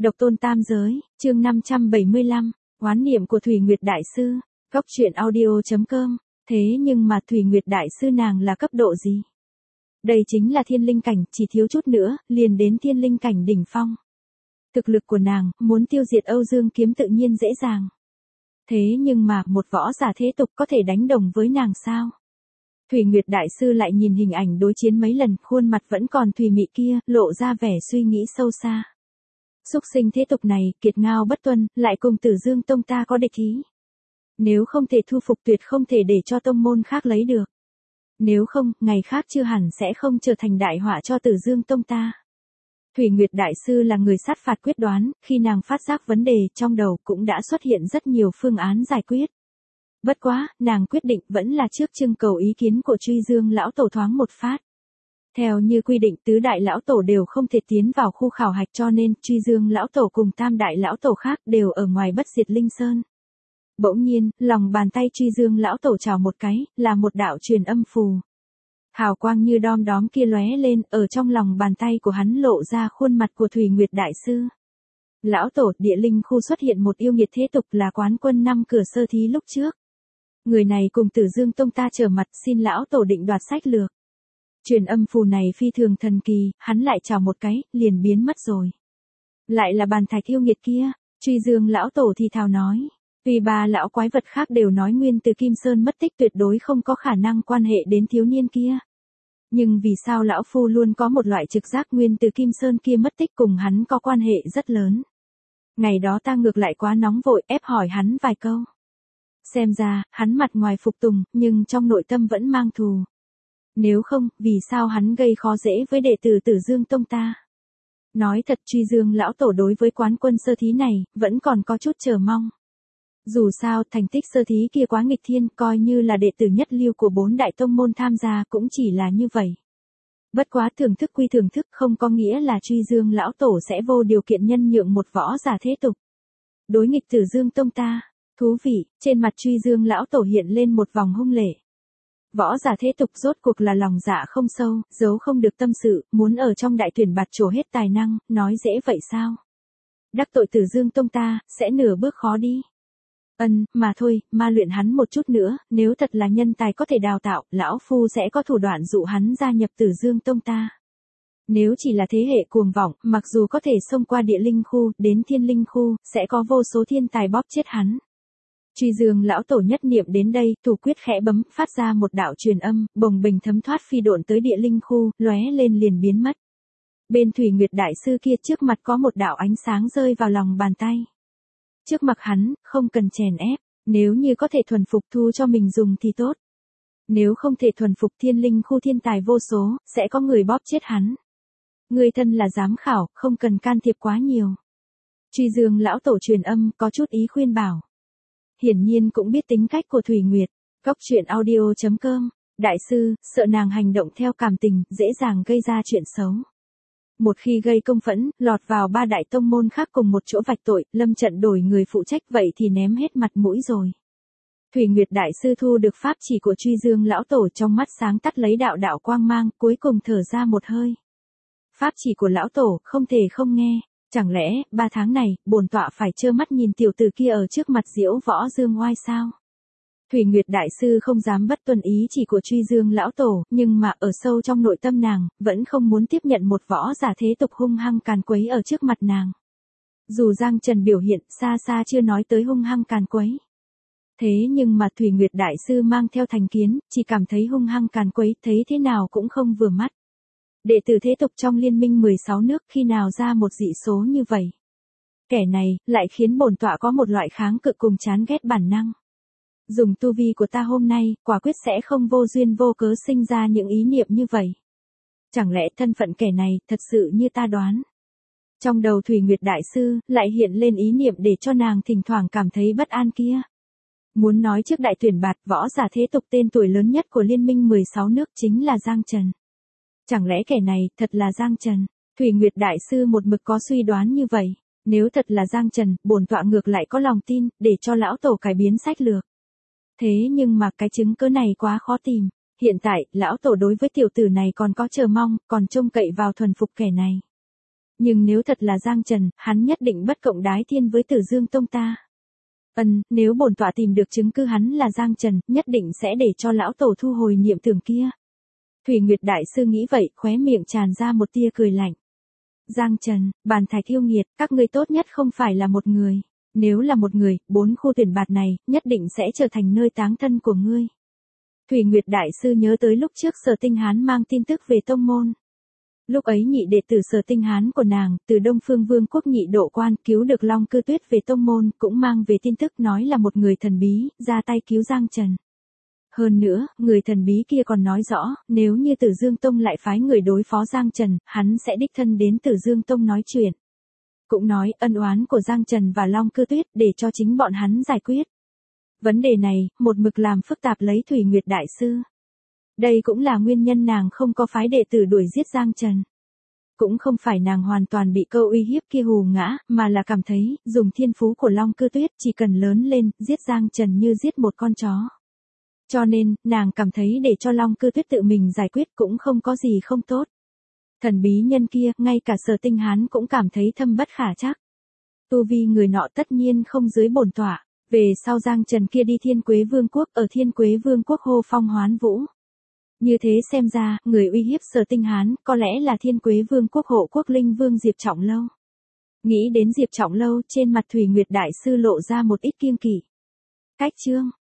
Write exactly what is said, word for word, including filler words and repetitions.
Độc tôn tam giới, chương năm trăm bảy mươi lăm, oán niệm của Thủy Nguyệt Đại Sư, góc truyện audio.com, thế nhưng mà Thủy Nguyệt Đại Sư nàng là cấp độ gì? Đây chính là thiên linh cảnh, chỉ thiếu chút nữa, liền đến thiên linh cảnh đỉnh phong. Thực lực của nàng, muốn tiêu diệt Âu Dương Kiếm tự nhiên dễ dàng. Thế nhưng mà, một võ giả thế tục có thể đánh đồng với nàng sao? Thủy Nguyệt Đại Sư lại nhìn hình ảnh đối chiến mấy lần, khuôn mặt vẫn còn thùy mị kia, lộ ra vẻ suy nghĩ sâu xa. Súc sinh thế tục này, kiệt ngao bất tuân, lại cùng Tử Dương Tông ta có địch ý. Nếu không thể thu phục tuyệt không thể để cho tông môn khác lấy được. Nếu không, ngày khác chưa hẳn sẽ không trở thành đại họa cho Tử Dương Tông ta. Thủy Nguyệt Đại Sư là người sát phạt quyết đoán, khi nàng phát giác vấn đề trong đầu cũng đã xuất hiện rất nhiều phương án giải quyết. Bất quá, nàng quyết định vẫn là trước trưng cầu ý kiến của Truy Dương lão tổ thoáng một phát. Theo như quy định tứ đại lão tổ đều không thể tiến vào khu khảo hạch cho nên Truy Dương lão tổ cùng tam đại lão tổ khác đều ở ngoài Bất Diệt Linh Sơn. Bỗng nhiên, lòng bàn tay Truy Dương lão tổ chào một cái, là một đạo truyền âm phù. Hào quang như đom đóm kia lóe lên, ở trong lòng bàn tay của hắn lộ ra khuôn mặt của Thủy Nguyệt Đại Sư. Lão tổ, địa linh khu xuất hiện một yêu nghiệt thế tục là quán quân năm cửa sơ thí lúc trước. Người này cùng Tử Dương Tông ta trở mặt, xin lão tổ định đoạt sách lược. Truyền âm phù này phi thường thần kỳ, hắn lại chào một cái, liền biến mất rồi. Lại là bàn thạch yêu nghiệt kia, Truy Dương lão tổ thì thào nói. Vì ba lão quái vật khác đều nói nguyên từ Kim Sơn mất tích tuyệt đối không có khả năng quan hệ đến thiếu niên kia. Nhưng vì sao lão phu luôn có một loại trực giác nguyên từ Kim Sơn kia mất tích cùng hắn có quan hệ rất lớn. Ngày đó ta ngược lại quá nóng vội ép hỏi hắn vài câu. Xem ra, hắn mặt ngoài phục tùng, nhưng trong nội tâm vẫn mang thù. Nếu không, vì sao hắn gây khó dễ với đệ tử Tử Dương Tông ta? Nói thật Truy Dương lão tổ đối với quán quân sơ thí này, vẫn còn có chút chờ mong. Dù sao, thành tích sơ thí kia quá nghịch thiên, coi như là đệ tử nhất lưu của bốn đại tông môn tham gia cũng chỉ là như vậy. Bất quá thưởng thức quy thưởng thức không có nghĩa là Truy Dương lão tổ sẽ vô điều kiện nhân nhượng một võ giả thế tục. Đối nghịch Tử Dương Tông ta, thú vị, trên mặt Truy Dương lão tổ hiện lên một vòng hung lệ. Võ giả thế tục rốt cuộc là lòng dạ không sâu, giấu không được tâm sự, muốn ở trong đại tuyển bạt trổ hết tài năng, nói dễ vậy sao? Đắc tội Tử Dương Tông ta, sẽ nửa bước khó đi. Ân, mà thôi, ma luyện hắn một chút nữa, nếu thật là nhân tài có thể đào tạo, lão phu sẽ có thủ đoạn dụ hắn gia nhập Tử Dương Tông ta. Nếu chỉ là thế hệ cuồng vọng, mặc dù có thể xông qua địa linh khu, đến thiên linh khu, sẽ có vô số thiên tài bóp chết hắn. Truy Dương lão tổ nhất niệm đến đây, thủ quyết khẽ bấm, phát ra một đạo truyền âm, bồng bềnh thấm thoát phi độn tới địa linh khu, lóe lên liền biến mất. Bên Thủy Nguyệt Đại Sư kia trước mặt có một đạo ánh sáng rơi vào lòng bàn tay. Trước mặt hắn, không cần chèn ép, nếu như có thể thuần phục thu cho mình dùng thì tốt. Nếu không thể thuần phục thiên linh khu thiên tài vô số, sẽ có người bóp chết hắn. Người thân là giám khảo, không cần can thiệp quá nhiều. Truy Dương lão tổ truyền âm, có chút ý khuyên bảo. Hiển nhiên cũng biết tính cách của Thủy Nguyệt, góc truyện audio.com, Đại Sư, sợ nàng hành động theo cảm tình, dễ dàng gây ra chuyện xấu. Một khi gây công phẫn, lọt vào ba đại tông môn khác cùng một chỗ vạch tội, lâm trận đổi người phụ trách vậy thì ném hết mặt mũi rồi. Thủy Nguyệt Đại Sư thu được pháp chỉ của Truy Dương lão tổ trong mắt sáng tắt lấy đạo đạo quang mang, cuối cùng thở ra một hơi. Pháp chỉ của lão tổ, không thể không nghe. Chẳng lẽ, ba tháng này, bổn tọa phải trơ mắt nhìn tiểu tử kia ở trước mặt diễu võ dương oai sao? Thủy Nguyệt Đại Sư không dám bất tuân ý chỉ của Truy Dương lão tổ, nhưng mà ở sâu trong nội tâm nàng, vẫn không muốn tiếp nhận một võ giả thế tục hung hăng càn quấy ở trước mặt nàng. Dù Giang Trần biểu hiện xa xa chưa nói tới hung hăng càn quấy. Thế nhưng mà Thủy Nguyệt Đại Sư mang theo thành kiến, chỉ cảm thấy hung hăng càn quấy, thấy thế nào cũng không vừa mắt. Đệ tử thế tục trong liên minh mười sáu nước khi nào ra một dị số như vậy. Kẻ này, lại khiến bổn tọa có một loại kháng cự cùng chán ghét bản năng. Dùng tu vi của ta hôm nay, quả quyết sẽ không vô duyên vô cớ sinh ra những ý niệm như vậy. Chẳng lẽ thân phận kẻ này, thật sự như ta đoán. Trong đầu Thủy Nguyệt Đại Sư, lại hiện lên ý niệm để cho nàng thỉnh thoảng cảm thấy bất an kia. Muốn nói trước đại tuyển bạt, võ giả thế tục tên tuổi lớn nhất của liên minh mười sáu nước chính là Giang Trần. Chẳng lẽ kẻ này, thật là Giang Trần? Thủy Nguyệt Đại Sư một mực có suy đoán như vậy. Nếu thật là Giang Trần, bổn tọa ngược lại có lòng tin, để cho lão tổ cải biến sách lược. Thế nhưng mà cái chứng cứ này quá khó tìm. Hiện tại, lão tổ đối với tiểu tử này còn có chờ mong, còn trông cậy vào thuần phục kẻ này. Nhưng nếu thật là Giang Trần, hắn nhất định bất cộng đái thiên với Tử Dương Tông ta. Ân, nếu bổn tọa tìm được chứng cứ hắn là Giang Trần, nhất định sẽ để cho lão tổ thu hồi niệm tưởng kia. Thủy Nguyệt Đại Sư nghĩ vậy, khóe miệng tràn ra một tia cười lạnh. Giang Trần, bàn thạch yêu nghiệt, các ngươi tốt nhất không phải là một người. Nếu là một người, bốn khu tuyển bạt này, nhất định sẽ trở thành nơi táng thân của ngươi. Thủy Nguyệt Đại Sư nhớ tới lúc trước Sở Tinh Hán mang tin tức về tông môn. Lúc ấy nhị đệ tử Sở Tinh Hán của nàng, từ Đông Phương Vương quốc nhị độ quan cứu được Long Cư Tuyết về tông môn, cũng mang về tin tức nói là một người thần bí, ra tay cứu Giang Trần. Hơn nữa, người thần bí kia còn nói rõ, nếu như Tử Dương Tông lại phái người đối phó Giang Trần, hắn sẽ đích thân đến Tử Dương Tông nói chuyện. Cũng nói ân oán của Giang Trần và Long Cư Tuyết để cho chính bọn hắn giải quyết. Vấn đề này, một mực làm phức tạp lấy Thủy Nguyệt Đại Sư. Đây cũng là nguyên nhân nàng không có phái đệ tử đuổi giết Giang Trần. Cũng không phải nàng hoàn toàn bị câu uy hiếp kia hù ngã, mà là cảm thấy, dùng thiên phú của Long Cư Tuyết chỉ cần lớn lên, giết Giang Trần như giết một con chó. Cho nên, nàng cảm thấy để cho Long Cư Tuyết tự mình giải quyết cũng không có gì không tốt. Thần bí nhân kia, ngay cả Sở Tinh Hán cũng cảm thấy thâm bất khả trắc. Tu vi người nọ tất nhiên không dưới bổn tọa. Về sau Giang Trần kia đi Thiên Quế Vương quốc, ở Thiên Quế Vương quốc hô phong hoán vũ. Như thế xem ra, người uy hiếp Sở Tinh Hán, có lẽ là Thiên Quế Vương quốc hộ quốc linh vương Diệp Trọng Lâu. Nghĩ đến Diệp Trọng Lâu, trên mặt Thủy Nguyệt Đại Sư lộ ra một ít kiêng kỵ. Cách chương